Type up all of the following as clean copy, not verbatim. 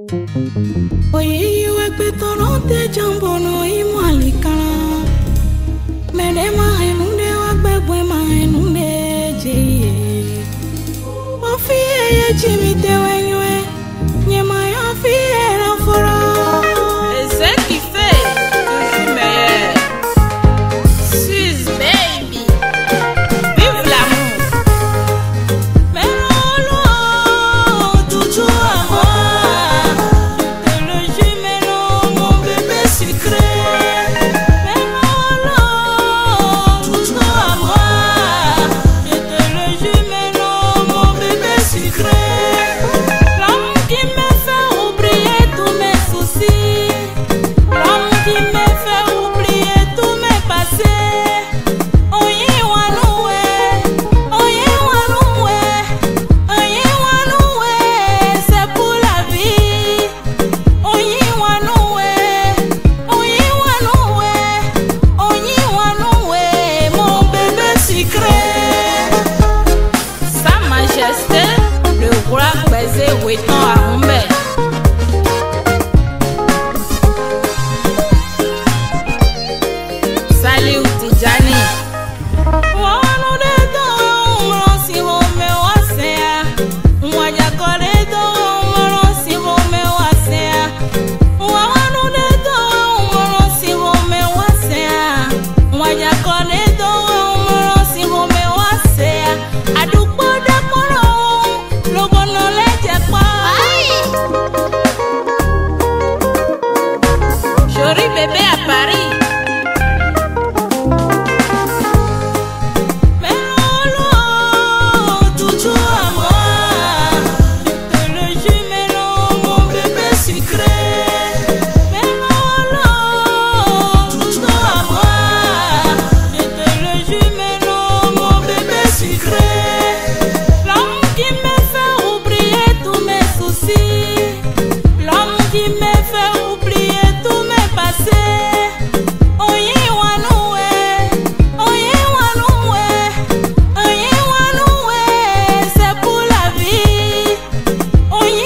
Oye, yo ekpetono te jambono imalikana. Mene mahenunde wagbegwe mahenunde jeye. Ofie ye chimite wenywe, nyema yo fie la fora. Et c'est qui fait toujours meilleur. Suze baby, vive l'amour. Mais non, toujours à moi. Je te le jure, mais non, mon bébé sucré. Mais non, toujours à moi. Je te le jure, mais non, mon bébé sucré. L'homme qui me fait oublier tous mes soucis. L'homme qui me fait oublier tous mes passés. Oye wanoué, c'est pour la vie. Oye wanoué, mon bébé sucré. Sa Majesté, le roi Kweze Weton Ahumbe. Saliu Tijani. Wanu de to mrosi wo me wasea. Mwaja kore to mrosi wo me wasea. Wanu de to mrosi wo me wasea. Mwaja kore to mrosi wo me wasea. Adukpo de koro logo no leje pa. Jory bébé à Paris. Mais non, toujours à moi. Je te le jure, mais non, mon bébé sucré. Mais non, toujours à moi. Je te le jure, mais non, mon bébé sucré. L'homme qui me fait oublier tous mes soucis. L'homme qui me fait oublier tous mes passés. Oye wanoué, c'est pour la vie. Oye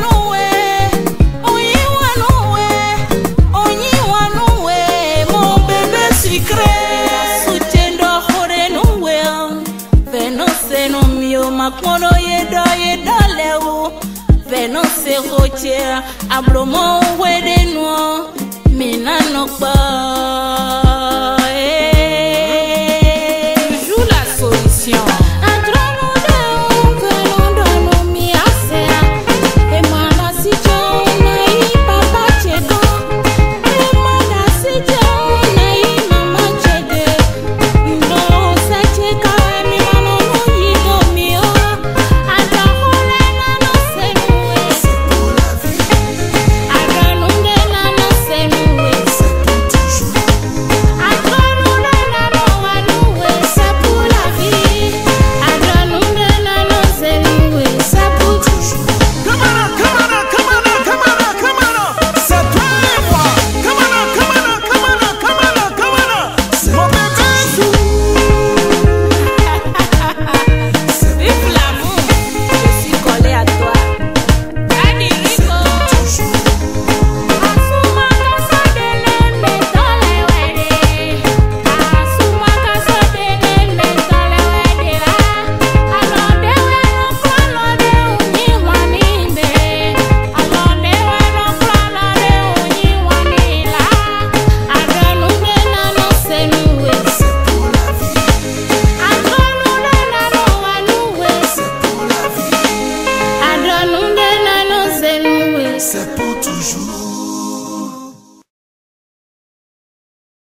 wanoué, mon bébé sucré. Soutiendo jore noué, veno se no mio makono yedo lewo. Veno se roche, ablomo wede no, mina no pa. Toujours la solution. C'est pour toujours.